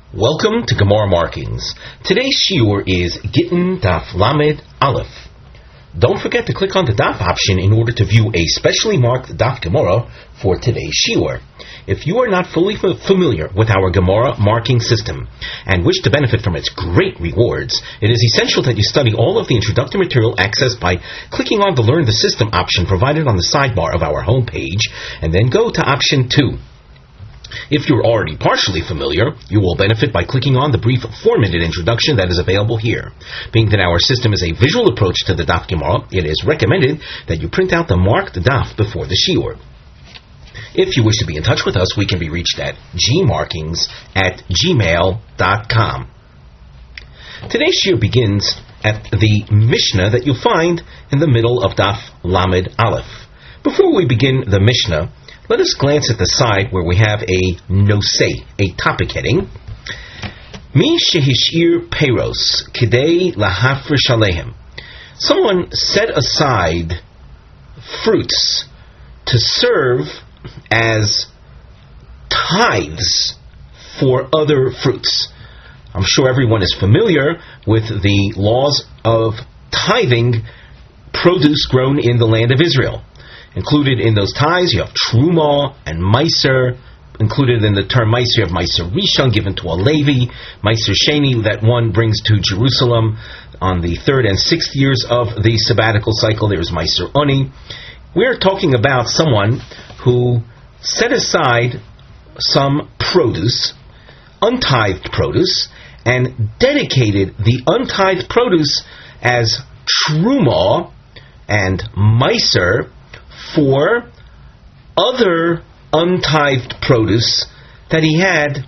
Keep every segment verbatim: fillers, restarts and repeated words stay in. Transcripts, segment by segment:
Welcome to Gemara Markings. Today's shiur is Gittin Daf Lamed Aleph. Don't forget to click on the Daf option in order to view a specially marked Daf Gemara for today's shiur. If you are not fully f- familiar with our Gemara marking system and wish to benefit from its great rewards, it is essential that you study all of the introductory material accessed by clicking on the Learn the System option provided on the sidebar of our homepage, and then go to option two. If you're already partially familiar, you will benefit by clicking on the brief four-minute introduction that is available here. Being that our system is a visual approach to the Daf Gemara, it is recommended that you print out the marked Daf before the shiur. If you wish to be in touch with us, we can be reached at gmarkings at gmail dot com. Today's shiur begins at the Mishnah that you'll find in the middle of Daf Lamed Aleph. Before we begin the Mishnah, let us glance at the side where we have a nosei, a topic heading. Mi shehishir peiros kidei lahafrish alehem. Someone set aside fruits to serve as tithes for other fruits. I'm sure everyone is familiar with the laws of tithing produce grown in the land of Israel. Included in those tithes, you have Truma and Meiser. Included in the term Meiser, you have Meiser Rishon, given to a Levi. Meiser Sheni, that one brings to Jerusalem on the third and sixth years of the sabbatical cycle. There's Meiser Oni. We're talking about someone who set aside some produce, untithed produce, and dedicated the untithed produce as Truma and Meiser for other untithed produce that he had.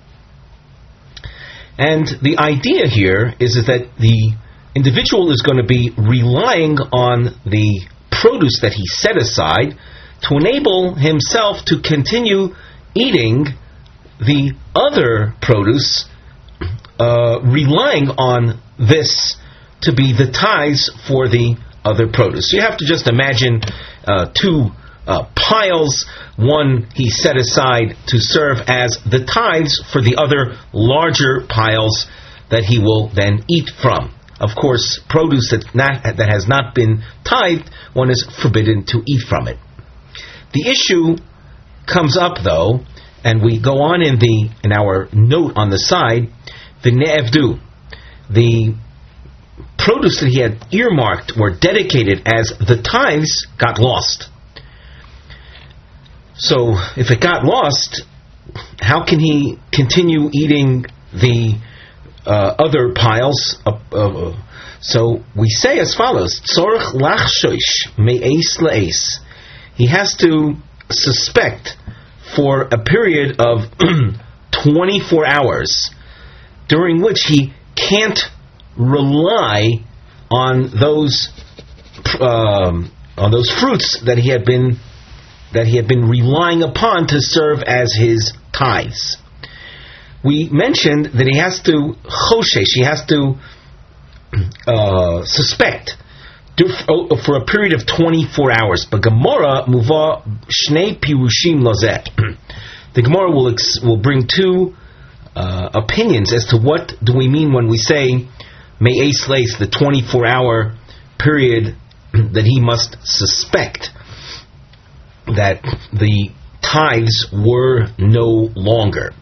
And the idea here is that the individual is going to be relying on the produce that he set aside to enable himself to continue eating the other produce, uh, relying on this to be the tithes for the other produce. So you have to just imagine uh, two uh, piles. One he set aside to serve as the tithes for the other larger piles that he will then eat from. Of course, produce that, not, that has not been tithed, one is forbidden to eat from it. The issue comes up though, and we go on in the in our note on the side, the ne'evdu, the produce that he had earmarked or dedicated as the tithes got lost. So if it got lost, how can he continue eating the uh, other piles? Uh, uh, so we say as follows: Tzorich lachshosh me'es la'es. He has to suspect for a period of twenty-four hours, during which he can't rely on those um, on those fruits that he had been that he had been relying upon to serve as his tithes. We mentioned that he has to choshesh, he has to uh, suspect do, oh, for a period of twenty-four hours. But Gemara muva shnei pirushim lozeh. The Gemara will ex- will bring two uh, opinions as to what do we mean when we say me'es leis, the twenty-four hour period that he must suspect that the tithes were no longer.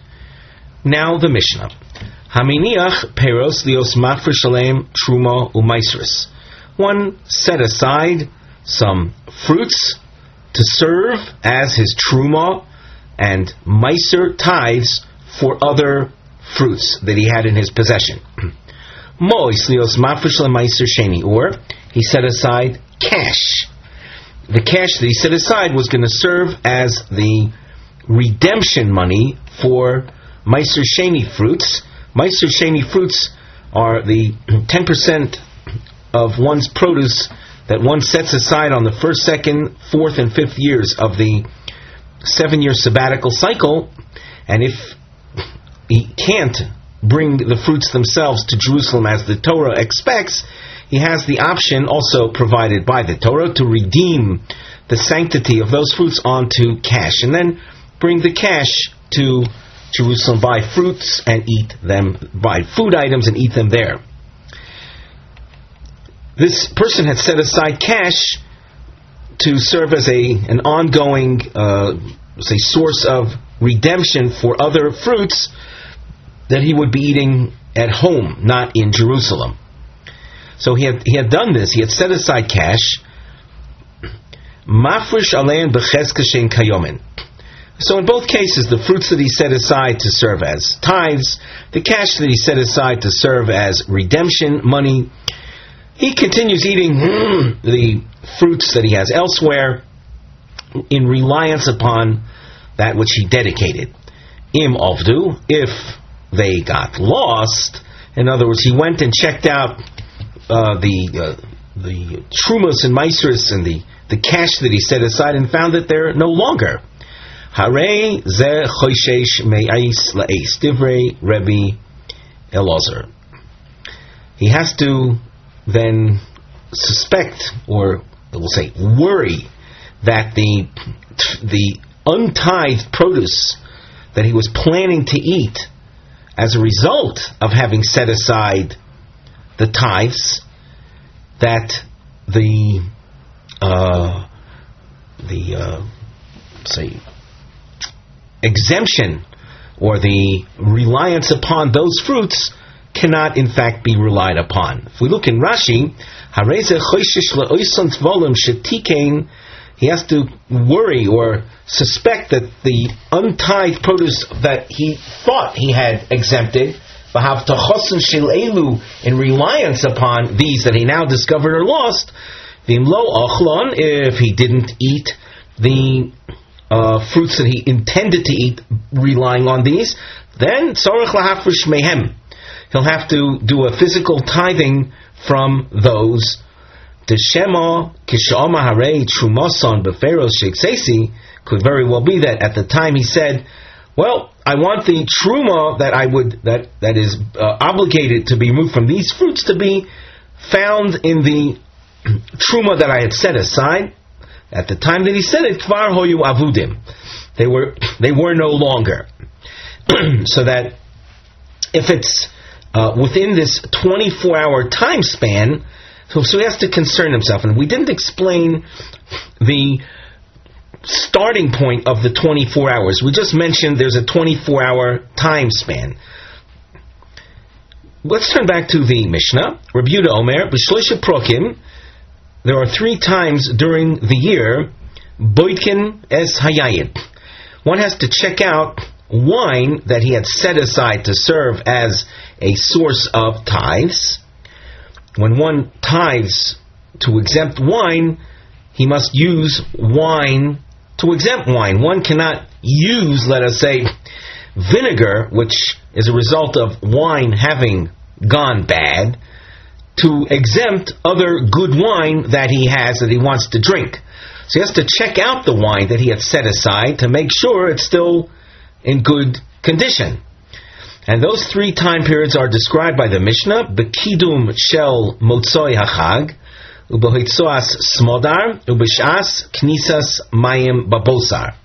Now the Mishnah. Haminiach peros lios mafresh aleim truma u'maisris. One set aside some fruits to serve as his truma and meiser tithes for other fruits that he had in his possession. Mois lios mafresh lemeiser sheni, or he set aside cash. The cash that he set aside was going to serve as the redemption money for Meiser Sheni fruits. Meiser Sheni fruits are the ten percent of one's produce that one sets aside on the first, second, fourth, and fifth years of the seven-year sabbatical cycle. And if he can't bring the fruits themselves to Jerusalem as the Torah expects, he has the option, also provided by the Torah, to redeem the sanctity of those fruits onto cash, and then bring the cash to Jerusalem, buy fruits and eat them, buy food items and eat them there. This person had set aside cash to serve as a an ongoing uh, say source of redemption for other fruits that he would be eating at home, not in Jerusalem. So he had he had done this. He had set aside cash. Mafresh alein b'chezka shein kayomin. So in both cases, the fruits that he set aside to serve as tithes, the cash that he set aside to serve as redemption money, he continues eating mm, the fruits that he has elsewhere in reliance upon that which he dedicated. Im ovdu, if they got lost, in other words, he went and checked out uh, the uh, the trumos and maasros and the, the cash that he set aside and found that they're no longer. Hare ze choishesh me'ais la'es, divrei Rebbe Elazar. He has to then suspect, or we'll say worry, that the the untithed produce that he was planning to eat as a result of having set aside the tithes, that the uh, the uh, say exemption or the reliance upon those fruits cannot in fact be relied upon. If we look in Rashi, he has to worry or suspect that the untithed produce that he thought he had exempted, in reliance upon these that he now discovered are lost, if he didn't eat the uh, fruits that he intended to eat relying on these, then he'll have to do a physical tithing from those. Could very well be that at the time he said, well, I want the truma that I would that that is uh, obligated to be removed from these fruits to be found in the truma that I had set aside. At the time that he said it, kvar hoyu avudim, they were they were no longer. So that if it's uh, within this twenty-four hour time span, so, so he has to concern himself. And we didn't explain the starting point of the twenty-four hours. We just mentioned there's a twenty-four hour time span. Let's turn back to the Mishnah. Rabbi Yehuda Omer, b'shloisha prokim, there are three times during the year, boitkin es hayayin. One has to check out wine that he had set aside to serve as a source of tithes. When one tithes to exempt wine, he must use wine to exempt wine. One cannot use, let us say, vinegar, which is a result of wine having gone bad, to exempt other good wine that he has that he wants to drink. So he has to check out the wine that he had set aside to make sure it's still in good condition. And those three time periods are described by the Mishnah: Bekidum shel motzoi hachag, ubehoitzoas smodar, ubeshas knisas mayim babosar.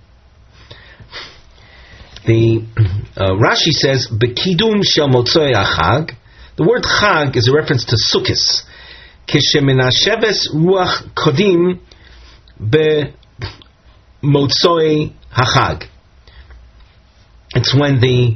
The uh, Rashi says Bekidum shel motzoi hachag. The word chag is a reference to Sukkos. Kisheminasheves ruach kodim be motzoi hachag. It's when the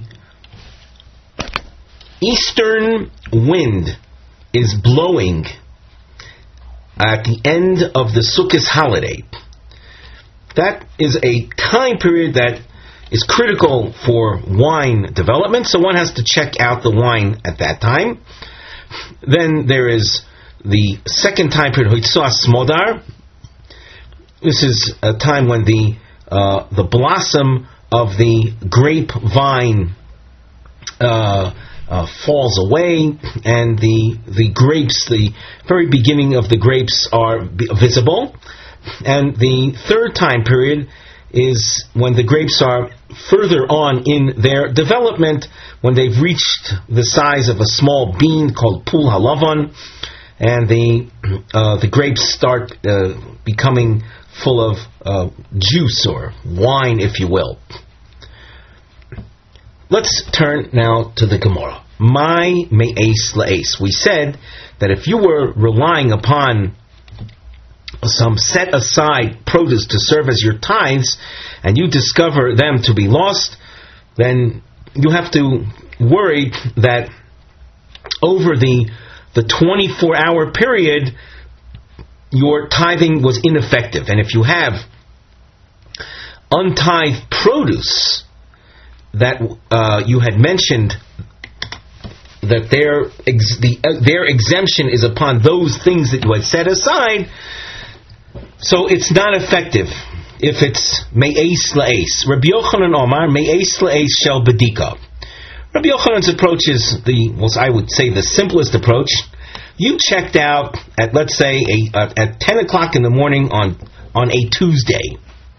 eastern wind is blowing at the end of the Sukkot holiday. That is a time period that is critical for wine development, so one has to check out the wine at that time. Then there is the second time period, Hoitzoas Smodar. This is a time when the uh, the blossom of the grapevine uh, uh, falls away, and the the grapes, the very beginning of the grapes, are visible. And the third time period is when the grapes are further on in their development, when they've reached the size of a small bean called pul halavan, and the uh, the grapes start uh, becoming full of uh, juice or wine, if you will. let's turn now to the Gemara. My me'es la'es. We said that if you were relying upon some set aside produce to serve as your tithes, and you discover them to be lost, then you have to worry that over the the twenty-four hour period, your tithing was ineffective. And if you have untithed produce that uh, you had mentioned that their ex- the, uh, their exemption is upon those things that you had set aside, so it's not effective if it's me'es la'es. Rabbi Yochanan Omar, me'es la'es shel bedika. Rabbi Yochanan's approach is the, well, I would say the simplest approach. You checked out at, let's say, a, uh, at ten o'clock in the morning on, on a Tuesday,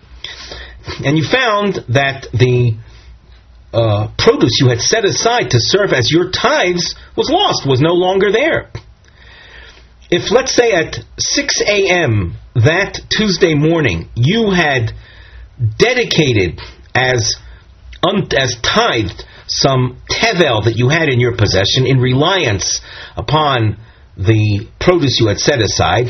and you found that the uh, produce you had set aside to serve as your tithes was lost, was no longer there. If, let's say, at six a.m. that Tuesday morning, you had dedicated as un- as tithed some tevel that you had in your possession in reliance upon the produce you had set aside,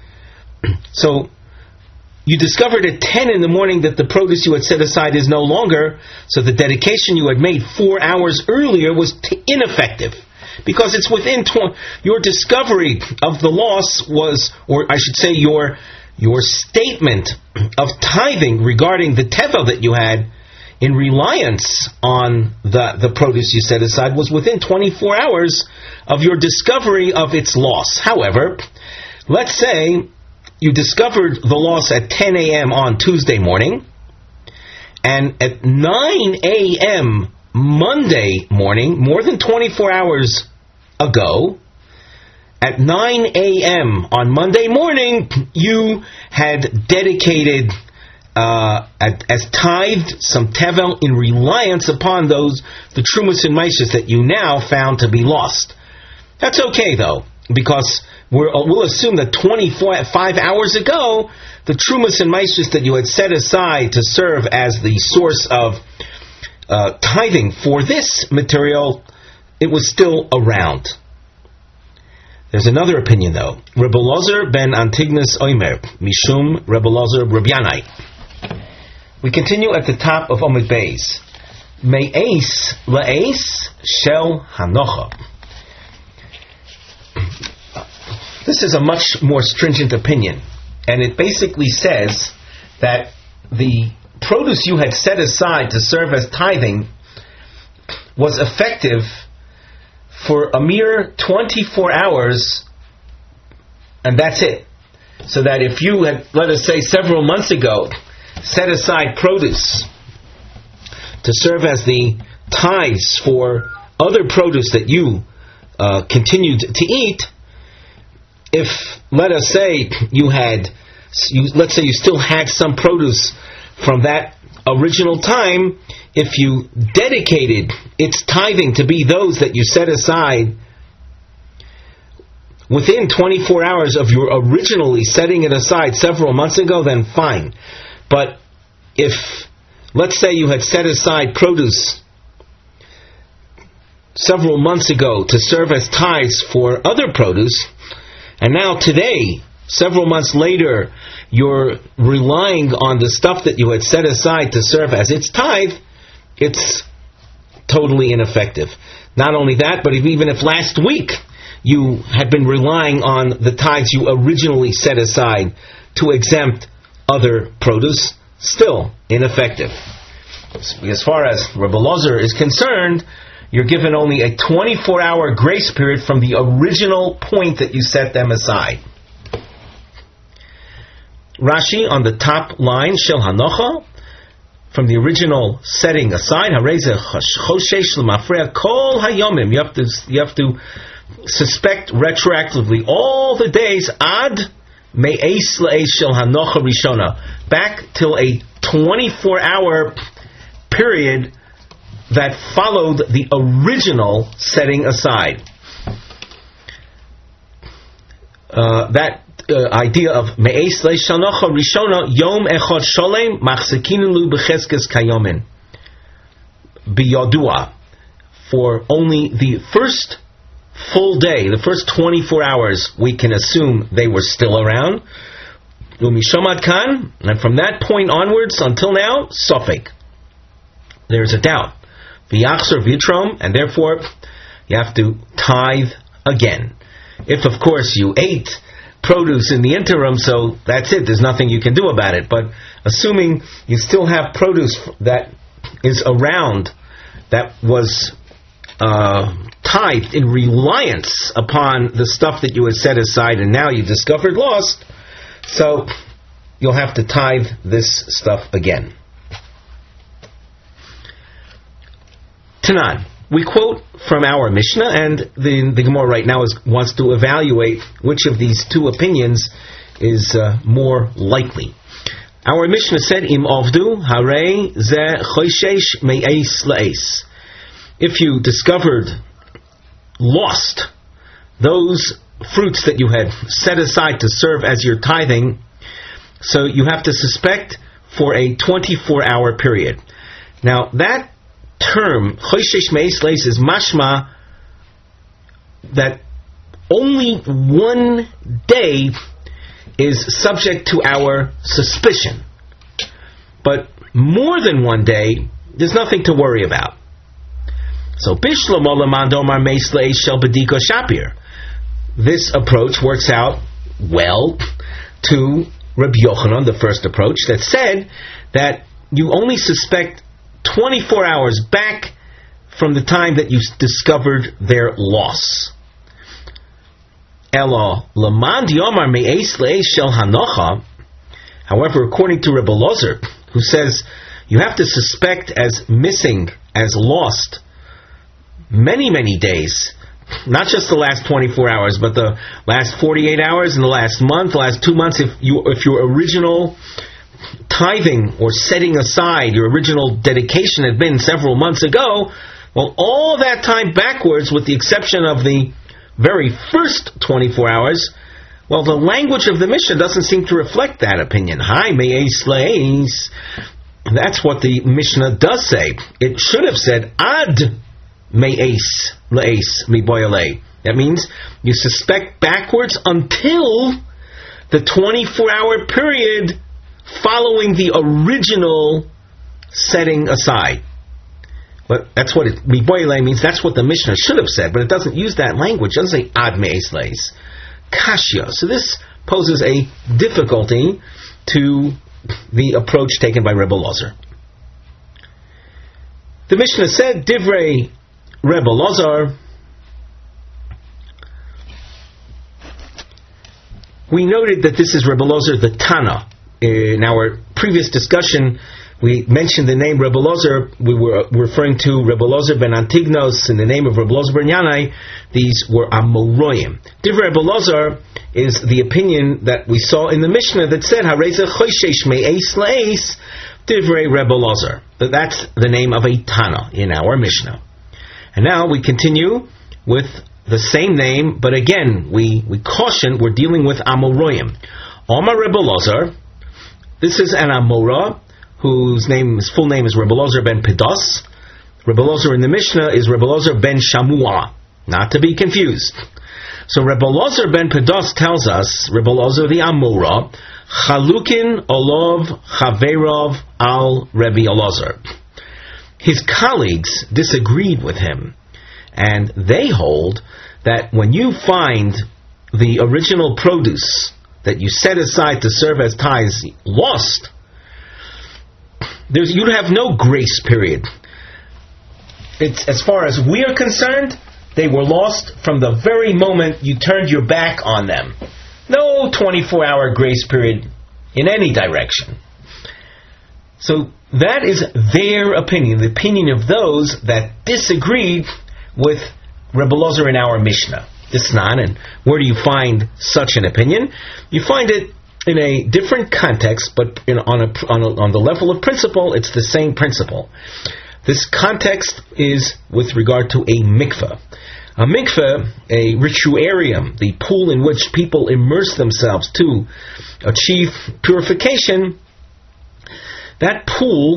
so you discovered at ten in the morning that the produce you had set aside is no longer, so the dedication you had made four hours earlier was t- ineffective. Because it's within tw- your discovery of the loss was, or I should say, your your statement of tithing regarding the tevel that you had in reliance on the, the produce you set aside was within twenty-four hours of your discovery of its loss. However, let's say you discovered the loss at ten a.m. on Tuesday morning, and at nine a.m. Monday morning, more than twenty-four hours ago, at nine a.m. on Monday morning, you had dedicated uh, at, as tithed some tevel in reliance upon those, the trumas and maishas that you now found to be lost. That's okay though, because we're, we'll assume that twenty-five hours ago, the trumas and maishas that you had set aside to serve as the source of Uh, tithing for this material, it was still around. There's another opinion though. Rebbe Lozer ben Antignus Oimer, Mishum Rebbe Lozer Rabyanai. We continue at the top of Omid Beis. Me'es la'es shel hanocha. This is a much more stringent opinion, and it basically says that the produce you had set aside to serve as tithing was effective for a mere twenty-four hours, and that's it. So that if you had, let us say, several months ago, set aside produce to serve as the tithes for other produce that you uh, continued to eat, if, let us say, you had, you, let's say you still had some produce from that original time, if you dedicated its tithing to be those that you set aside within twenty-four hours of your originally setting it aside several months ago, then fine. But if, let's say you had set aside produce several months ago to serve as tithes for other produce, and now today, several months later, you're relying on the stuff that you had set aside to serve as its tithe, it's totally ineffective. Not only that, but even if last week you had been relying on the tithes you originally set aside to exempt other produce, still ineffective. As far as Rebbe Lozer is concerned, you're given only a twenty-four hour grace period from the original point that you set them aside. Rashi on the top line, Shel Hanocha, from the original setting aside, Hareze Choshesh L'Mafreya Kol Hayomim. You have to you have to suspect retroactively all the days ad Me'es La'es Shel Hanocha Rishona, back till a twenty-four hour period that followed the original setting aside. Uh, that Uh, idea of me'es leishanocha rishona yom echad sholem machzekinu becheskes kayomin. biyodua, for only the first full day, the first twenty-four hours, we can assume they were still around. Umishamad kan, and from that point onwards until now, sofek. There's a doubt. V'yachzor v'yitrom, and therefore you have to tithe again. If, of course, you ate produce in the interim, so that's it. There's nothing you can do about it. But assuming you still have produce that is around, that was uh, tithed in reliance upon the stuff that you had set aside and now you discovered lost, so you'll have to tithe this stuff again. Tanan. We quote from our Mishnah, and the, the Gemara right now is, wants to evaluate which of these two opinions is uh, more likely. Our Mishnah said, Im avdu hare ze choishesh me'es la'es. If you discovered lost those fruits that you had set aside to serve as your tithing, so you have to suspect for a twenty-four hour period. Now that term, choishesh me'es la'es, is mashma that only one day is subject to our suspicion. But more than one day, there's nothing to worry about. So, Bishlam Olamandomar Meisle Shel Bediko Shapir. This approach works out well to Rabbi Yochanan, the first approach, that said that you only suspect twenty-four hours back from the time that you discovered their loss. Elo Lamand Yomar Me'es Le'es Shel Hanocha. However, according to Rebbe Lozer, who says you have to suspect as missing, as lost, many, many days, not just the last twenty-four hours, but the last forty-eight hours and the last month, the last two months, if you if your original tithing or setting aside, your original dedication had been several months ago, well, all that time backwards, with the exception of the very first twenty-four hours, well, the language of the Mishnah doesn't seem to reflect that opinion. Hi, me'es le'es. That's what the Mishnah does say. It should have said ad me'es le'es miboyale. That means you suspect backwards until the twenty-four hour period following the original setting aside. But that's what it, miboyale means. That's what the Mishnah should have said, but it doesn't use that language. It doesn't say ad me'es le'es. Kashya. So this poses a difficulty to the approach taken by Rebbe Lozer. The Mishnah said, Divrei Rebbe Lozer. We noted that this is Rebbe Lozer the Tana. In our previous discussion, we mentioned the name Rebbe Lozer. We were referring to Rebbe Lozer ben Antignos in the name of Rebbe Lozer ben Yanai. These were Amoroyim. Divrei Rebbe Lozer is the opinion that we saw in the Mishnah that said Hareza Choishesh Me'es Le'es Divrei Rebbe Lozer. That's the name of a Tana in our Mishnah. And now we continue with the same name, but again we, we caution we're dealing with Amoroyim. Omar Rebbe Lozer. This is an Amora whose name, his full name is Rebbe Lozer ben Pedos. Rebbe Lozer in the Mishnah is Rebbe Lozer ben Shamua, not to be confused. So Rebbe Lozer ben Pedos tells us, Rebbe Lozer the Amora, Chalukin Olov Chaverov al Rebbe Lozer. His colleagues disagreed with him, and they hold that when you find the original produce that you set aside to serve as tithes lost, There's, you have no grace period. It's, as far as we are concerned, they were lost from the very moment you turned your back on them. No twenty-four hour grace period in any direction. So that is their opinion, the opinion of those that disagreed with Rebbe Lozer in our Mishnah. Isnan, and where do you find such an opinion? You find it in a different context, but in, on, a, on, a, on the level of principle, it's the same principle. This context is with regard to a mikveh. A mikveh, a rituarium, the pool in which people immerse themselves to achieve purification, that pool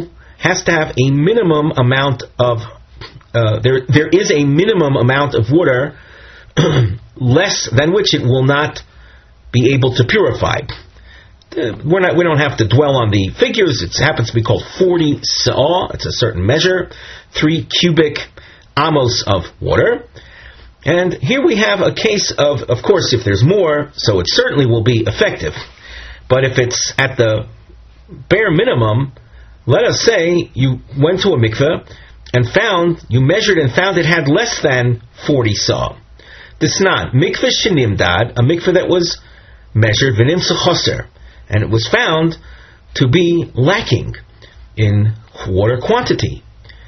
has to have a minimum amount of uh, there. There is a minimum amount of water less than which it will not be able to purify. Uh, we're not. We don't have to dwell on the figures. It happens to be called forty sa'ah. It's a certain measure, three cubic amos of water. And here we have a case of, of course, if there's more, so it certainly will be effective. But if it's at the bare minimum, let us say you went to a mikveh and found, you measured and found it had less than forty sa'ah. This not mikveh shenimdad, a mikveh that was measured v'nimtza choser, and it was found to be lacking in water quantity.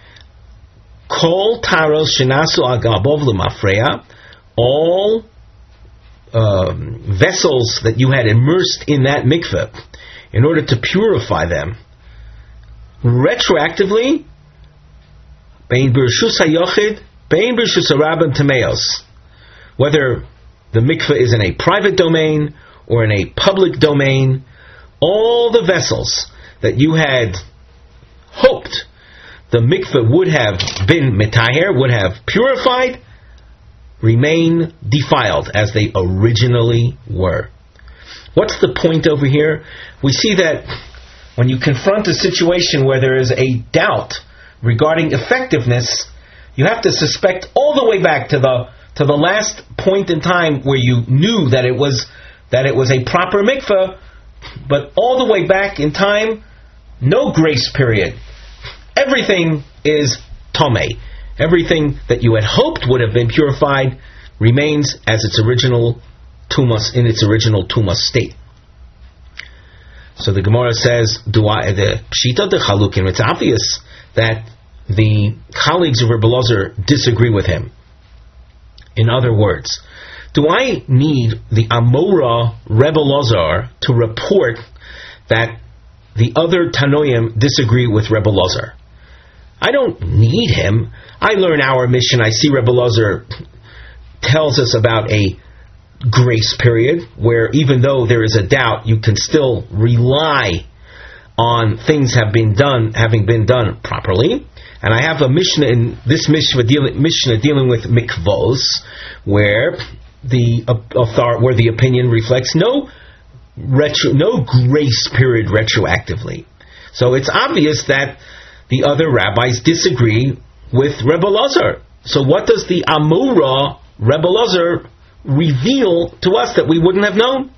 Kol taros shenasu agabov lemafreya, all um, vessels that you had immersed in that mikveh in order to purify them, retroactively, bein b'rshus hayochid, bein b'rshus harabim tameos, whether the mikveh is in a private domain or in a public domain, all the vessels that you had hoped the mikveh would have been metaher, would have purified, remain defiled as they originally were. What's the point over here? We see that when you confront a situation where there is a doubt regarding effectiveness, you have to suspect all the way back to the to the last point in time where you knew that it was that it was a proper mikveh, but all the way back in time, no grace period. Everything is tomei. Everything that you had hoped would have been purified remains as its original tumas, in its original tumas state. So the Gemara says, "Do I the pshita de chalukin?" It's obvious that the colleagues of Rebbe Elazar disagree with him. In other words, do I need the Amora Rebbe Elazar to report that the other Tanoim disagree with Rebbe Elazar? I don't need him. I learn our mission. I see Rebbe Elazar tells us about a grace period where even though there is a doubt, you can still rely on things have been done, having been done properly. And I have a Mishnah in this Mishnah dealing, Mishnah dealing with mikvos, where the uh, where the opinion reflects no retro, no grace period retroactively. So it's obvious that the other rabbis disagree with Rebbe Elazar. So what does the Amora Rebbe Elazar reveal to us that we wouldn't have known?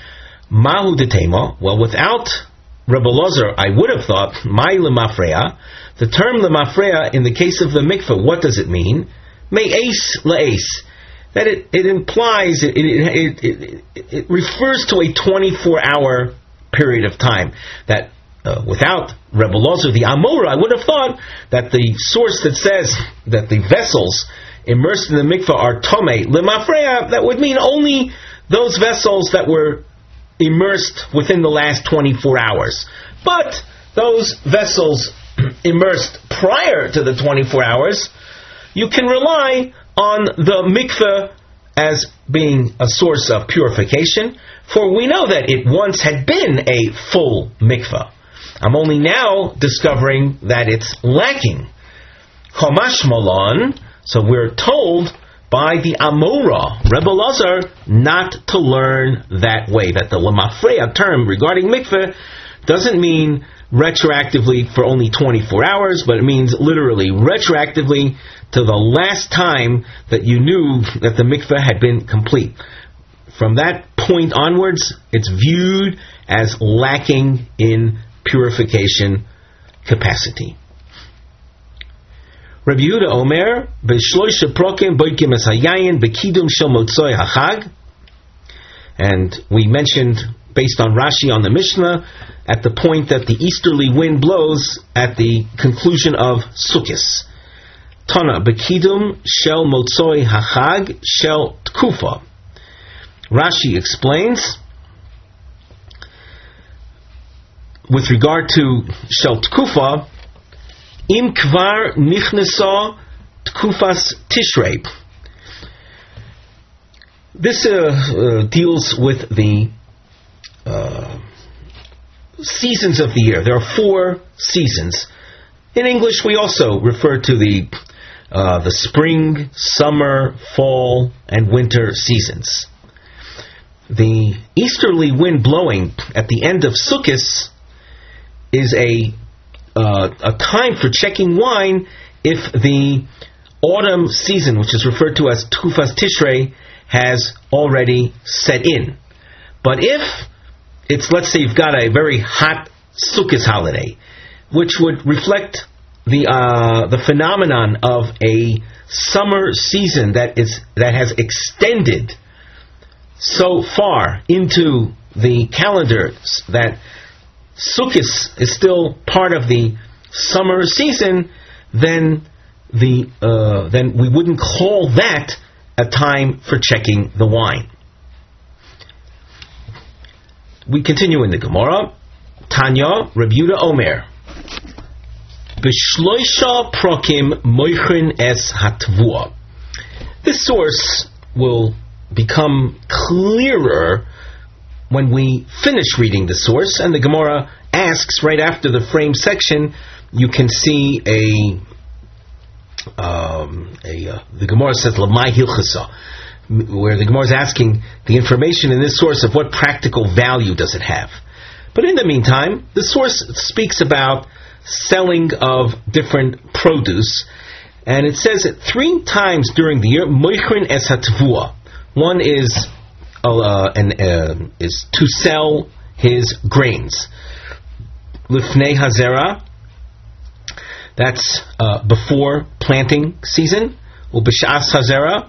Mahu detema. Well, without Rebbe Elazar, I would have thought mai lemafreya. The term lemafreya in the case of the mikveh, what does it mean? Me'es le'es. That it, it implies, it, it, it, it, it refers to a twenty-four hour period of time. That uh, without Rebbe Elazar, the Amora, I would have thought that the source that says that the vessels immersed in the mikveh are tomei lemafreya, that would mean only those vessels that were immersed within the last twenty-four hours. But those vessels immersed prior to the twenty-four hours, you can rely on the mikveh as being a source of purification, for we know that it once had been a full mikveh. I'm only now discovering that it's lacking. Chomash Malon, so we're told by the Amora, Rebbe Elazar, not to learn that way, that the lemafreya term regarding mikveh doesn't mean retroactively for only twenty-four hours, but it means literally retroactively to the last time that you knew that the mikveh had been complete. From that point onwards, it's viewed as lacking in purification capacity. Rabbi Yehuda Omer, b'shloisha prokim boikim es hayayin b'kidum shel motzoi hachag, and we mentioned, based on Rashi on the Mishnah, at the point that the easterly wind blows at the conclusion of Sukkos. Tana, b'kidum shel motzoi hachag shel tkufa. Rashi explains, with regard to shel tkufa, im kvar nichnesa tkufas tishrei. This uh, uh, deals with the uh, seasons of the year. There are four seasons. In English, we also refer to the uh, the spring, summer, fall, and winter seasons. The easterly wind blowing at the end of Sukkot is a uh, a time for checking wine if the autumn season, which is referred to as Tufas Tishrei, has already set in. But if it's, let's say you've got a very hot Sukkot holiday, which would reflect the uh, the phenomenon of a summer season that is that has extended so far into the calendar that Sukkot is still part of the summer season, then the uh, then we wouldn't call that a time for checking the wine. We continue in the Gemara. Tanya, Reb Yehuda Omer, B'shloisha prokim moichrin es hatvua. This source will become clearer when we finish reading the source, and the Gemara asks right after the frame section. You can see a um, a uh, the Gemara says Lamai Hilchasa, where the Gemara is asking the information in this source of what practical value does it have. But in the meantime, the source speaks about selling of different produce, and it says that three times during the year, moichrin es hatvua. One is uh, an, uh, is to sell his grains. Lifnei hazera, that's uh, before planting season. Ubishas hazera,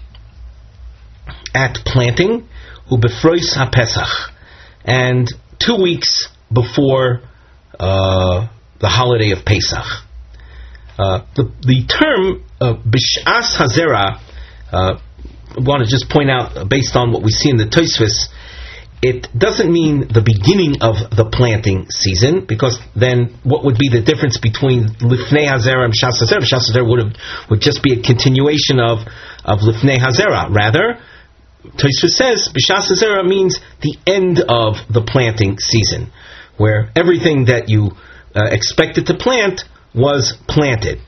at planting. Ubefrois haPesach, and two weeks before uh, the holiday of Pesach. Uh, the, the term uh, Bish'as Hazera, uh, I want to just point out, uh, based on what we see in the Tosfos, it doesn't mean the beginning of the planting season, because then what would be the difference between Lifnei Hazera and Bish'as Hazera? Bish'as Hazera would, have, would just be a continuation of, of Lifnei Hazera. Rather, Tosfos says Bish'as Hazera means the end of the planting season, where everything that you uh, expected to plant was planted.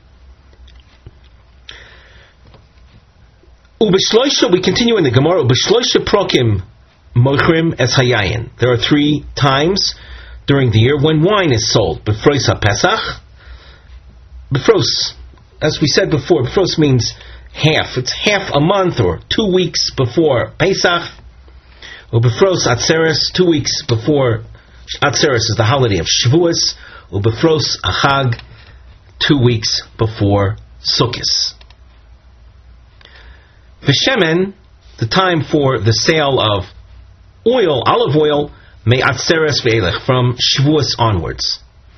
Ubishloisha, we continue in the Gemara. Ubishloisha prokim mochrim es hayayin. There are three times during the year when wine is sold. Befros haPesach. Befros, as we said before, befros means half. It's half a month or two weeks before Pesach. Ubefros Atzeres, two weeks before Atzeres is the holiday of Shavuos. Ubefros Achag, two weeks before Sukkot. V'shemen, the time for the sale of oil, olive oil, me Atzeres ve'elech, from Shavuos onwards.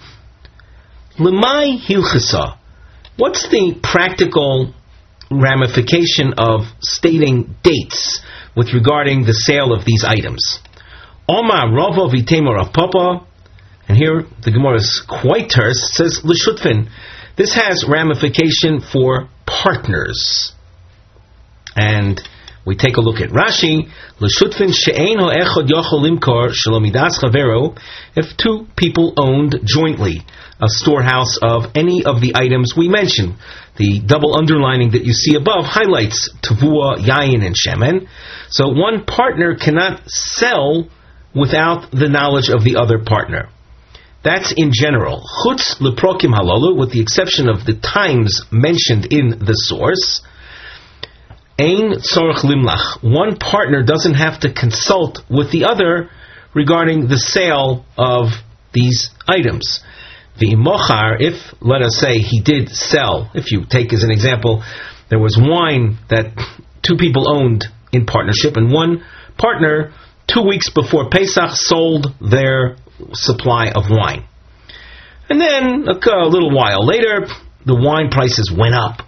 Lemai hilchasa, what's the practical ramification of stating dates with regarding the sale of these items? Omar Rava v'Tamar Rav Papa, and here the Gemara is quite terse. It says l'shutfin. This has ramification for partners, and we take a look at Rashi. L'shutfin she'ein ha'echad yachol limkar shalomidas chavero. If two people owned jointly a storehouse of any of the items we mentioned, the double underlining that you see above highlights tavua, yayin, and shemen. So one partner cannot sell without the knowledge of the other partner. That's in general. Chutz leprokim halalu, with the exception of the times mentioned in the source. Ein tzorach limlach. One partner doesn't have to consult with the other regarding the sale of these items. The mochar, if, let us say, he did sell, if you take as an example, there was wine that two people owned in partnership, and one partner, two weeks before Pesach, sold their supply of wine. And then, a, a little while later, the wine prices went up.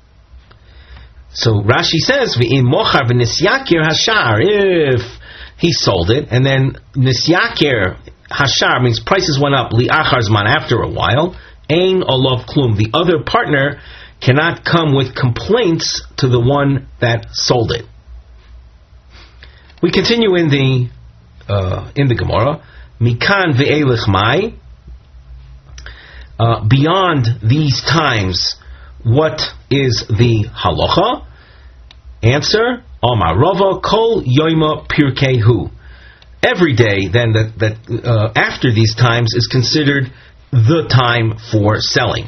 So Rashi says, V'im mochar v'nisyakir hashar, if he sold it, and then nisyakir hashar means prices went up li'achar zman, after a while, ein olav klum, the other partner cannot come with complaints to the one that sold it. We continue in the uh, in the Gemara. Mikan ve'elech mai. uh, beyond these times, what is the halacha? Answer, Amar Rava Kol Yoima Pirkehu. Every day, then, that, that uh, after these times is considered the time for selling.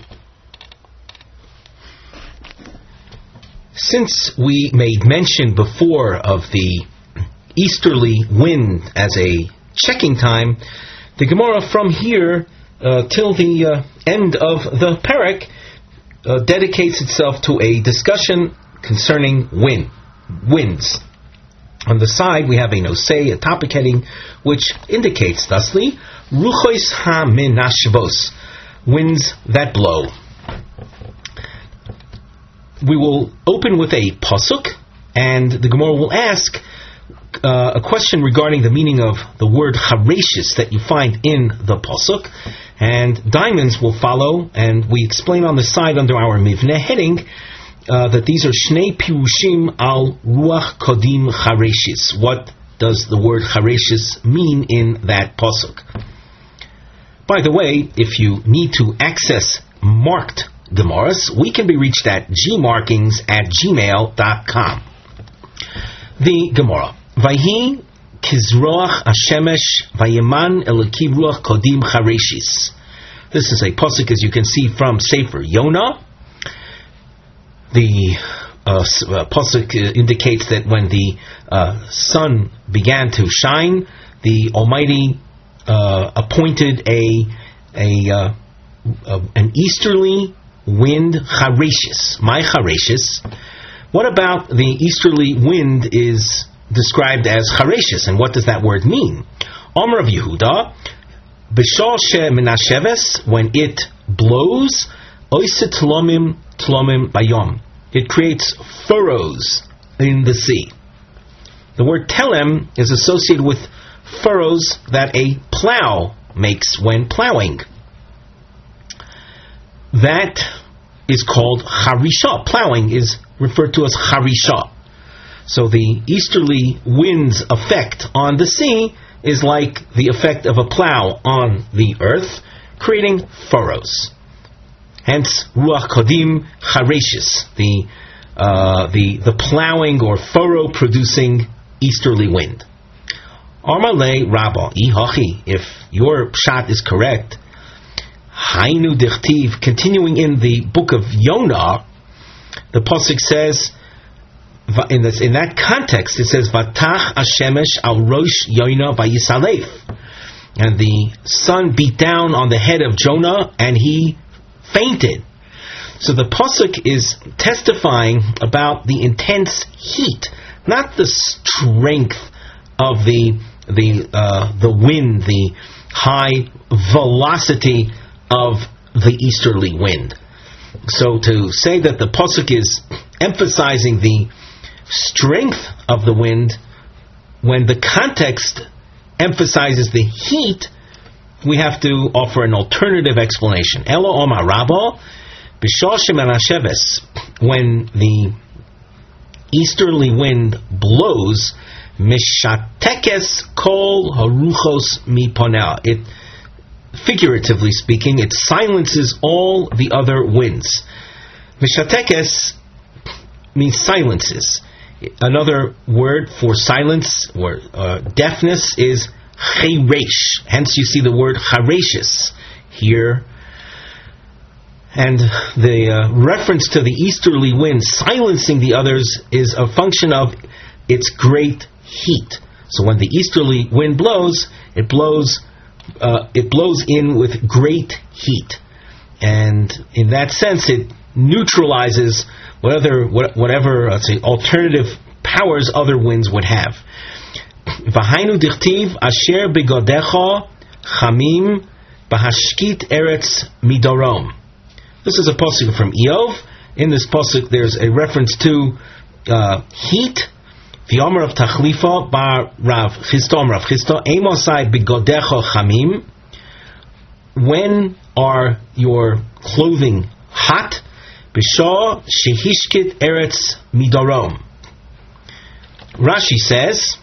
Since we made mention before of the easterly wind as a checking time, the Gemara from here uh, till the uh, end of the Perek uh, dedicates itself to a discussion concerning wind, winds. On the side we have a nosei, a topic heading, which indicates thusly, Ruchos ha-menashvos, winds that blow. We will open with a pasuk, and the Gemara will ask uh, a question regarding the meaning of the word harashis that you find in the pasuk, and diamonds will follow, and we explain on the side under our mivneh heading uh, that these are shnei pirushim al ruach kodim harashis. What does the word harashis mean in that pasuk? By the way, if you need to access marked Gemaras, we can be reached at gmarkings at gmail dot com. The Gemara. Vayhi kizroach hashemesh vayeman eliki ruach kodim harashis. This is a pasuk, as you can see, from Sefer Yonah. The uh, uh, pasuk uh, indicates that when the uh, sun began to shine, the Almighty uh, appointed a a uh, uh, an easterly wind, harashis. My harashis. What about the easterly wind is described as harashis, and what does that word mean? Omer of Yehuda, b'shal she menasheves, when it blows, oise tlomim tlomim bayom. It creates furrows in the sea. The word telem is associated with furrows that a plow makes when plowing. That is called harisha. Plowing is referred to as harisha. So the easterly wind's effect on the sea is like the effect of a plow on the earth, creating furrows. Hence, ruach kodim harashis, the uh, the the plowing or furrow producing easterly wind. Armalei Rabba ihachi, if your pshat is correct. Hainu dichtiv, continuing in the book of Yonah, the pasuk says, in, this, in that context, it says, Vatach Hashemesh al rosh Yonah vayisalef, and the sun beat down on the head of Jonah, and he fainted. So the pasuk is testifying about the intense heat, not the strength of the the uh, the wind, the high velocity of the easterly wind. So to say that the pasuk is emphasizing the strength of the wind when the context emphasizes the heat, we have to offer an alternative explanation. Elo Omar Rabba, b'shal shemenasheves, when the easterly wind blows, mishatekes kol haruchos miponel. It, figuratively speaking, it silences all the other winds. Mishatekes means silences. Another word for silence or uh, deafness is cheresh. Hence you see the word harashis here. And the uh, reference to the easterly wind silencing the others is a function of its great heat. So when the easterly wind blows, it blows uh, it blows in with great heat, and in that sense, it neutralizes whatever whatever uh, say alternative powers other winds would have. V'hainu dichtiv asher begodecha chamim bahashkit eretz midarom. This is a pasuk from Eov. In this pasuk, there's a reference to uh, heat. The Omer of Tachlifa bar Rav Chisda Rav Chisda Emosai begodecha chamim. When are your clothing hot? B'shah shehishkit eretz midarom. Rashi says,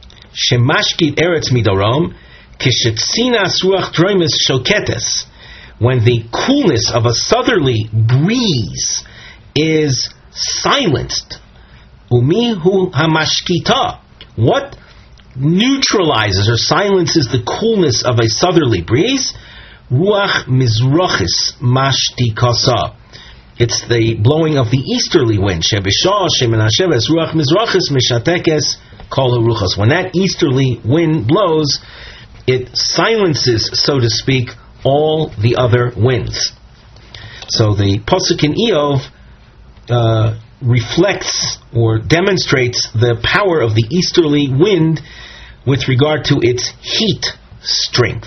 shemashkit eretz midarom kishetzinas ruach droimus shoketes. when the coolness of a southerly breeze is silenced. Umi hu hamashkita. What neutralizes or silences the coolness of a southerly breeze? Ruach mizrachis mashtikasa. It's the blowing of the easterly wind. Shebishah shemenasheves ruach mizrachis mishatekes kol haruchos. When that easterly wind blows, it silences, so to speak, all the other winds. So the pasuk in Eov uh, reflects or demonstrates the power of the easterly wind with regard to its heat strength.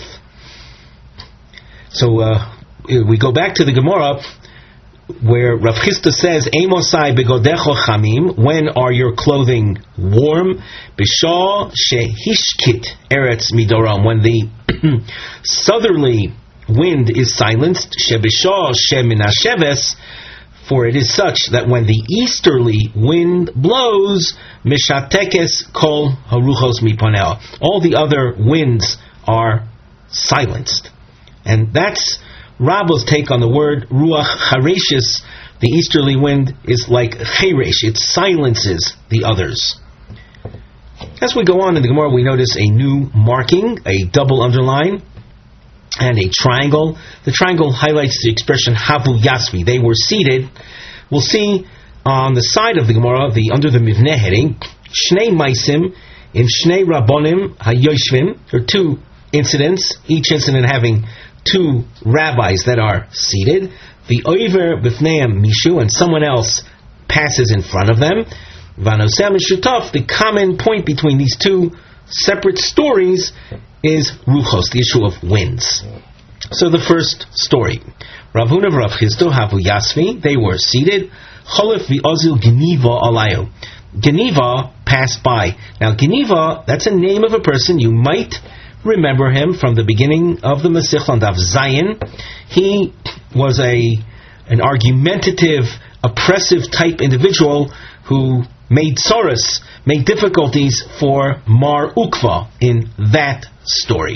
So uh, we go back to the Gemara where Rav Chisda says, Eimosai begodecho chamim, when are your clothing warm? Bishah shehishkit eretz midoram, when the southerly wind is silenced. Shebishah sheminasheves, for it is such that when the easterly wind blows, mishatekes kol haruchos miponel, all the other winds are silenced. And that's Rabbo's take on the word ruach chareshis. The easterly wind is like cheresh; it silences the others. As we go on in the Gemara, we notice a new marking, a double underline, and a triangle. The triangle highlights the expression havu yasvi. They were seated. We'll see on the side of the Gemara, the under the mivneh heading, shnei maisim im shnei rabbonim hayoshvim. There are two incidents, each incident having two rabbis that are seated. The oiver b'fneim mishu, and someone else passes in front of them. Vanosem shutaf. The common point between these two separate stories is ruchos, the issue of winds. So the first story, Rav Huna v'Rav Chisda havu yasvi. They were seated. Cholef v'ozil geniva alayu. Geniva passed by. Now Geniva, that's a name of a person. You might remember him from the beginning of the Masech on Daf Zayin. He was a an argumentative, oppressive type individual who made tsaros, made difficulties for Mar Ukva in that story.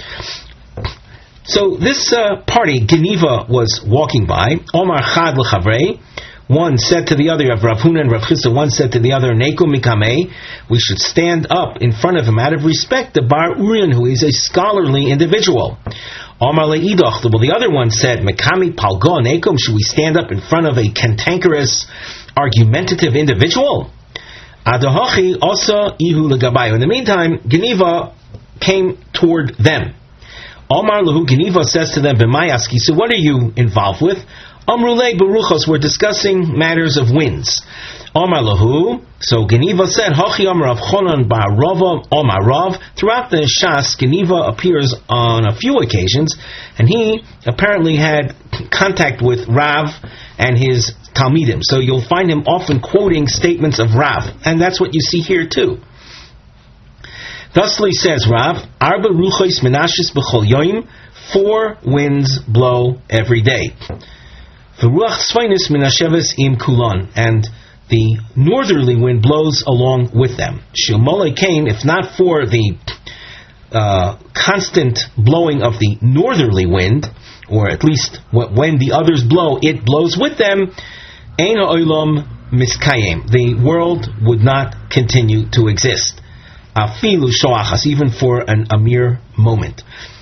So this uh, party, Geniva, was walking by. Omar Chad l'chavrei. One said to the other, of Rav Huna and Rav Chisda, one said to the other, Neiko mikamei, we should stand up in front of him out of respect to Bar Urian, who is a scholarly individual. Omar le'idoch, well, the other one said, Mekami palgo nekom, should we stand up in front of a cantankerous, argumentative individual? Adohachi also ihu legabayu. In the meantime, Geniva came toward them. Omar lehu, Geniva says to them, B'mayaski, so what are you involved with? Amrulei beruchos, we're discussing matters of winds. Omar lahu, so Geniva said, Hachi Amar Rav Chonon bar Rava Omar Rav. Throughout the Shas, Geniva appears on a few occasions, and he apparently had contact with Rav and his Talmidim. So you'll find him often quoting statements of Rav, and that's what you see here too. Thusly says Rav, Arba ruchos menashis b'chol yoim, four winds blow every day. V'ruach svainis minasheves im kulon, and the northerly wind blows along with them. Shilmole kain, if not for the uh, constant blowing of the northerly wind, or at least when the others blow, it blows with them, ein ha'olam miskayim, the world would not continue to exist. Afilu shoachas, even for an, a mere moment.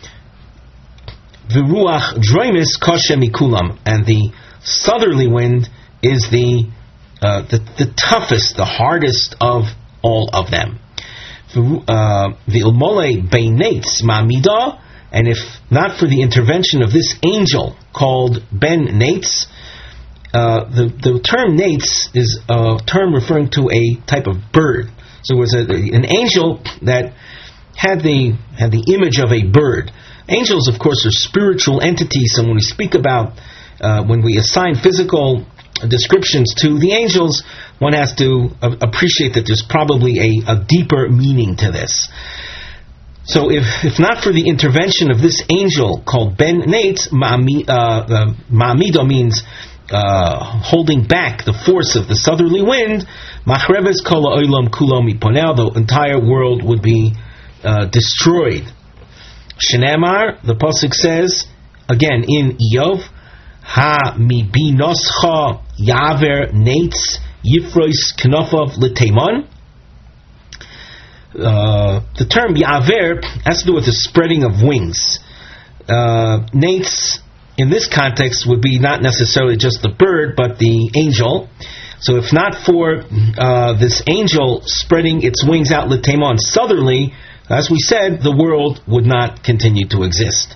V'ruach droimis koshe mikulam, and the southerly wind is the, uh, the the toughest, the hardest of all of them. The ilmole beinates ma'amida, and if not for the intervention of this angel called Ben Nates, uh, the the term Nates is a term referring to a type of bird. So it was a, an angel that had the had the image of a bird. Angels, of course, are spiritual entities, and when we speak about Uh, when we assign physical descriptions to the angels, one has to uh, appreciate that there's probably a, a deeper meaning to this. So if if not for the intervention of this angel called Ben Nates, Ma'amido uh, uh, means uh, holding back the force of the southerly wind, Machreves Kol Olam Kulomi Ponel, the entire world would be uh, destroyed. Shenemar, the pasuk says, again in Iyov, ha mibinoscha yaver neitz yifrois knofov l'teimon. Uh, the term yaver has to do with the spreading of wings. Uh, Nates, in this context, would be not necessarily just the bird, but the angel. So if not for uh, this angel spreading its wings out l'teimon southerly, as we said, the world would not continue to exist.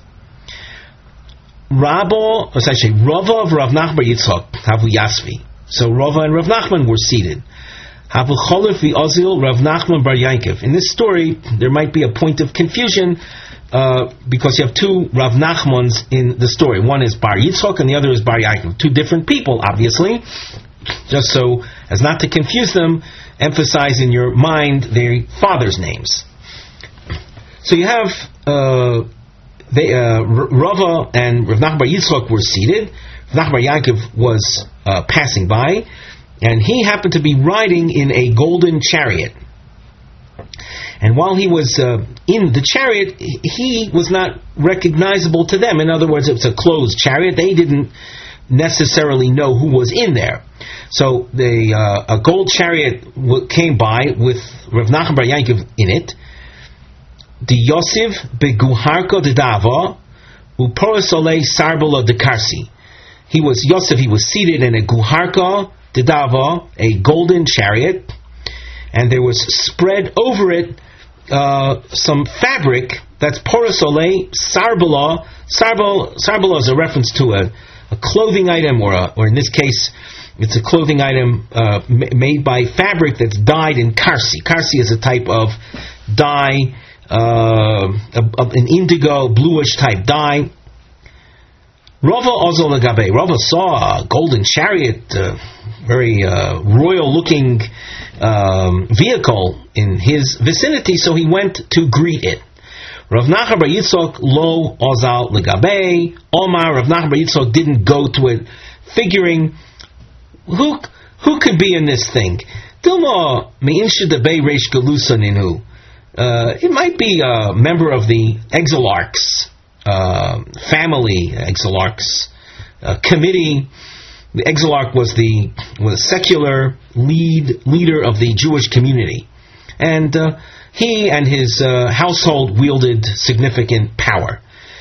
Rabbo, or actually Rava of Rav Nachman bar Yitzchak, Havu Yasvi. So Rava and Rav Nachman were seated. Havu Cholef v'Ozil Rav Nachman bar Yankov. In this story, there might be a point of confusion uh, because you have two Rav Nachmans in the story. One is Bar Yitzchak and the other is Bar Yankov. Two different people, obviously. Just so as not to confuse them, emphasize in your mind their fathers' names. So you have uh, they, uh, Rava and Rav Nachman bar Yitzchak were seated. Rav Nachman bar Yankov was uh, passing by, and he happened to be riding in a golden chariot. And while he was uh, in the chariot, he was not recognizable to them. In other words, it was a closed chariot. They didn't necessarily know who was in there. So the uh, a gold chariot w- came by with Rav Nachman bar Yankov in it. The Yosef beguharko de dava uporosole sarbala de karsi. He was Yosef. He was seated in a guharka de dava, a golden chariot, and there was spread over it uh, some fabric that's porosole sarbala. Sarbala sarbala is a reference to a, a clothing item, or a, or in this case, it's a clothing item uh, m- made by fabric that's dyed in karsi. Karsi is a type of dye. Uh, an indigo, bluish type dye. Rava Ozol Lagabe. Rava saw a golden chariot, uh, very uh, royal-looking um, vehicle in his vicinity, so he went to greet it. Rav Nachman bar Yitzchak lo Ozal Lagabe. Omar, Rav Nachman bar Yitzchak didn't go to it, figuring who who could be in this thing. Dilma meinshe debei reish galusa ninu. Uh, it might be a member of the Exilarchs, uh, family Exilarchs, uh, committee. The Exilarch was the was a secular lead leader of the Jewish community, and uh, he and his uh, household wielded significant power.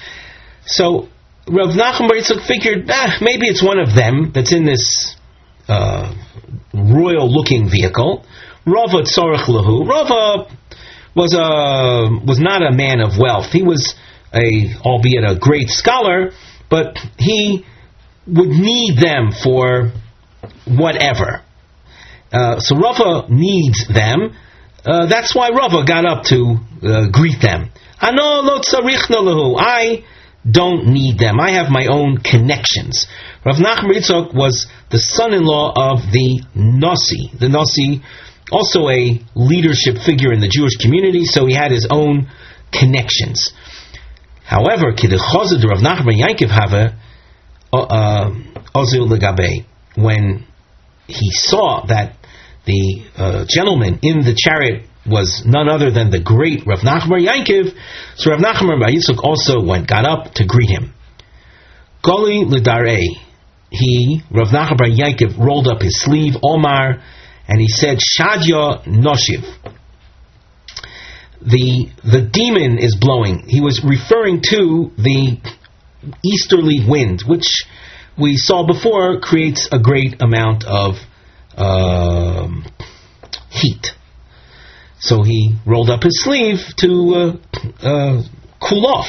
So Rav Nachman bar Yitzchak figured, ah, maybe it's one of them that's in this uh, royal-looking vehicle. Rava tzorech lahu. Rava was a was not a man of wealth. He was a, albeit a great scholar, but he would need them for whatever. Uh, so Rava needs them. Uh, that's why Rava got up to uh, greet them. Ano lo tzarichna lahu. I don't need them. I have my own connections. Rav Nachman bar Yitzchak was the son-in-law of the Nasi. The Nasi, also a leadership figure in the Jewish community, so he had his own connections. However, Kidechozed Rav Nachman bar Yankov have Ozil Legabe, when he saw that the uh, gentleman in the chariot was none other than the great Rav Nachman bar Yankov, so Rav Nachman bar Yitzchak also went, got up to greet him. Goli Lidarei, he, Rav Nachman bar Yankov, rolled up his sleeve, Omar, and he said, Shadya Noshiv. The the demon is blowing. He was referring to the easterly wind, which we saw before creates a great amount of uh, heat. So he rolled up his sleeve to uh, uh, cool off.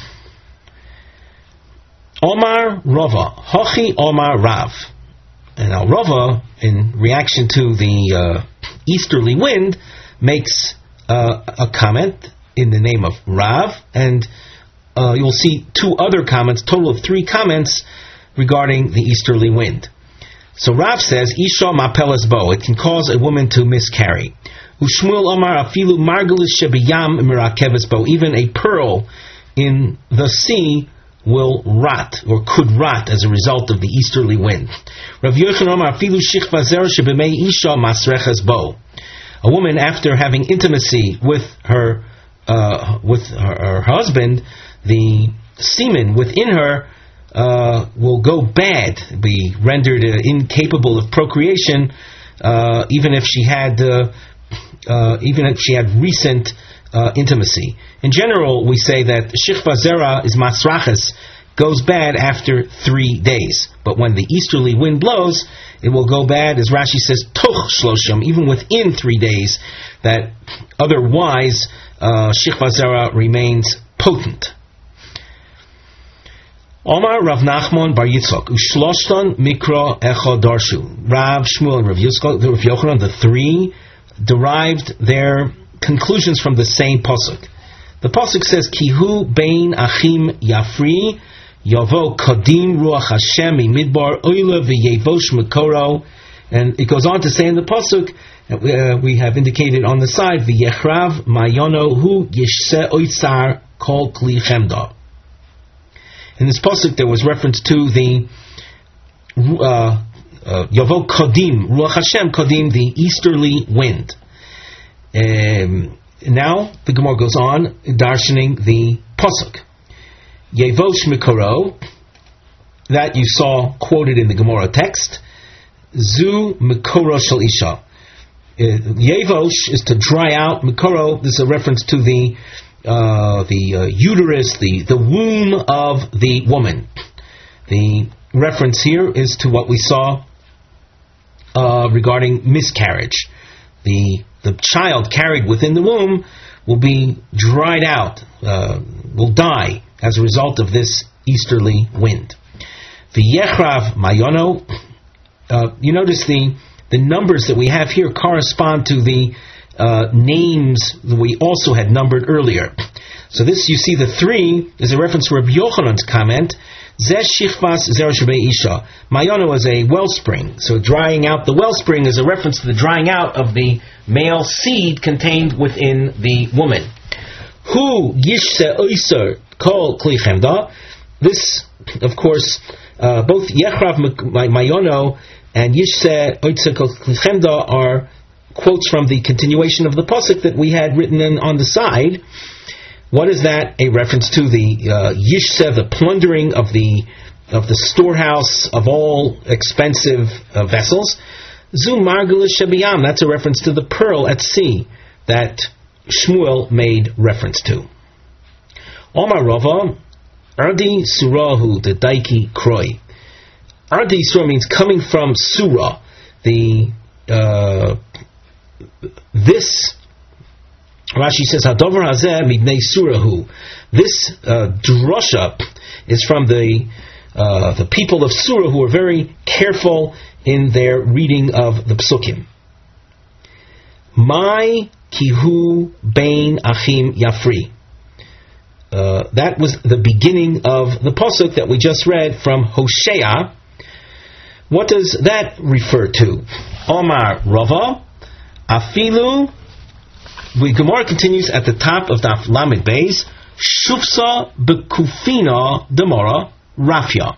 Omar Rava, Hochi Omar Rav. And now Rava, in reaction to the uh, easterly wind, makes uh, a comment in the name of Rav, and uh, you'll see two other comments, total of three comments regarding the easterly wind. So Rav says, Isha mapelas bo, it can cause a woman to miscarry. Ushmuel Omar afilu margalis shebiyam mirakeves bo, even a pearl in the sea will rot, or could rot, as a result of the easterly wind. Rav Yochanan Omar afilu shichva zer shebemei isha masreches bo, a woman after having intimacy with her uh, with her, her husband, the semen within her uh, will go bad, be rendered uh, incapable of procreation, uh, even if she had uh, uh, even if she had recent uh, intimacy. In general, we say that Shichva Zera is masraches, goes bad after three days. But when the easterly wind blows, it will go bad, as Rashi says, toch shloshim, even within three days, that otherwise uh, Shichva Zera remains potent. Omar Rav Nachman Bar Yitzchak, Ushloshton Mikra Echo Darshu. Rav Shmuel and Rav Yochanan, the three, derived their conclusions from the same pasuk. The pasuk says, Kihu Bein Achim Yafri, Yavo Kodim Ruach Hashem Midbar Oile V'Yevosh Mekoro. And it goes on to say in the pasuk, uh, we have indicated on the side, V'Yechrav Mayono Hu Yishse Oitzar Kol Kli Chemda. In this pasuk, there was reference to the uh, uh, Yavo Kodim Ruach Hashem Kodim, the easterly wind. Um, now the Gemara goes on darshaning the pasuk. Yevosh Mikoro, that you saw quoted in the Gemara text. Zu Mikoro Shel Isha. Yevosh is to dry out. Mikoro, this is a reference to the uh, the uh, uterus, the, the womb of the woman. The reference here is to what we saw uh, regarding miscarriage. The the child carried within the womb will be dried out, uh, will die as a result of this easterly wind. V'yechrav mayono. Uh, you notice the the numbers that we have here correspond to the uh, names that we also had numbered earlier. So this, you see, the three is a reference to Rabbi Yochanan's comment. Zeh shichvas zera shebei isha. Mayono is a wellspring. So drying out the wellspring is a reference to the drying out of the male seed contained within the woman. Hu yishse oiser kol kli chemda. This, of course, uh, both Yechrav Mayono and Yishse oiser kol kli chemda are quotes from the continuation of the pasuk that we had written in on the side. What is that? A reference to the uh, Yishse, the plundering of the of the storehouse of all expensive uh, vessels. Zu Margulish Shabiyam, that's a reference to the pearl at sea that Shmuel made reference to. Omar Rava, Ardi Surahu, the Daiki Kroi. Ardi Surah means coming from Surah. The uh, this Rashi says Hadover Hazeh Midnei Surahu. This uh, drosha is from the uh, the people of Surah, who are very careful in their reading of the psukim. My kihu bein achim yafri. Uh, that was the beginning of the pasuk that we just read from Hosea. What does that refer to? Omar Rava, afilu. The Gemara continues at the top of Daf Lamed Beis. Shufsa bekufina demora rafia.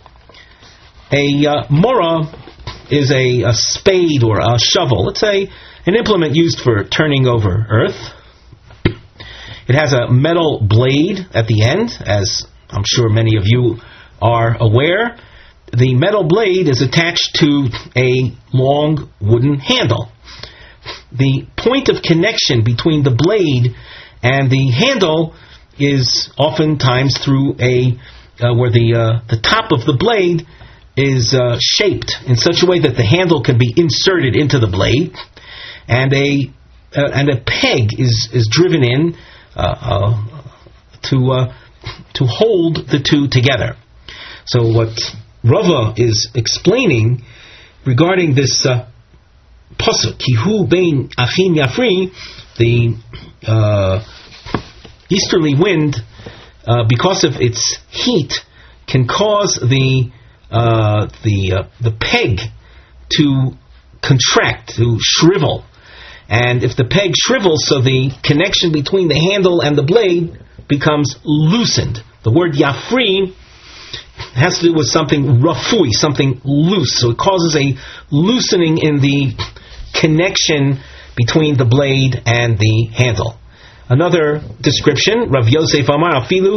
A uh, mora is a, a spade or a shovel. It's a an implement used for turning over earth. It has a metal blade at the end, as I'm sure many of you are aware. The metal blade is attached to a long wooden handle. The point of connection between the blade and the handle is oftentimes through a uh, where the uh, the top of the blade is uh, shaped in such a way that the handle can be inserted into the blade, and a uh, and a peg is is driven in uh, uh, to uh, to hold the two together. So what Rava is explaining regarding this uh, pasuk, Kihu bein achim yafri, the uh, easterly wind, uh, because of its heat, can cause the uh, the uh, the peg to contract, to shrivel. And if the peg shrivels, so the connection between the handle and the blade becomes loosened. The word yafri has to do with something rafui, something loose. So it causes a loosening in the connection between the blade and the handle. Another description, Rav Yosef Amar Afilu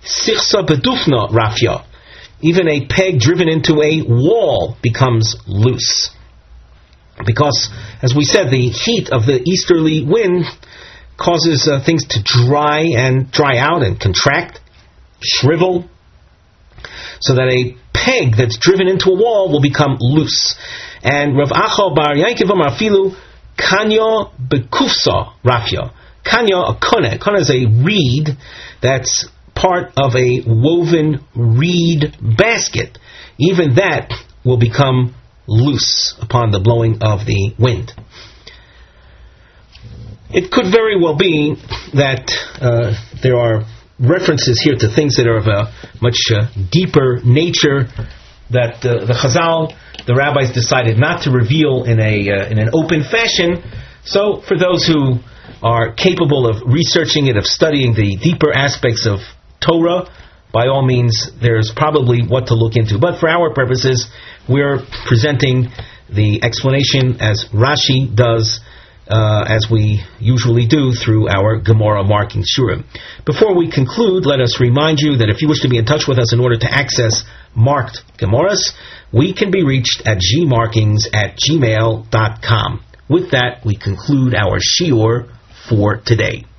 sichsa bedufna rafya. Even a peg driven into a wall becomes loose. Because, as we said, the heat of the easterly wind causes uh, things to dry and dry out and contract, shrivel, so that a peg that's driven into a wall will become loose. And Rav Acha bar Yankiv Amar Afilu Kanya bekufsa rafya. Kanya, a kone. Kone is a reed that's part of a woven reed basket. Even that will become loose upon the blowing of the wind. It could very well be that uh, there are references here to things that are of a much uh, deeper nature that uh, the Chazal, the rabbis, decided not to reveal in a uh, in an open fashion. So for those who are capable of researching it, of studying the deeper aspects of Torah, by all means, there's probably what to look into. But for our purposes, we're presenting the explanation as Rashi does, uh, as we usually do through our Gemara marking Shurim. Before we conclude, let us remind you that if you wish to be in touch with us in order to access marked Gemaras, we can be reached at gmarkings at gmail dot com. With that, we conclude our shiur for today.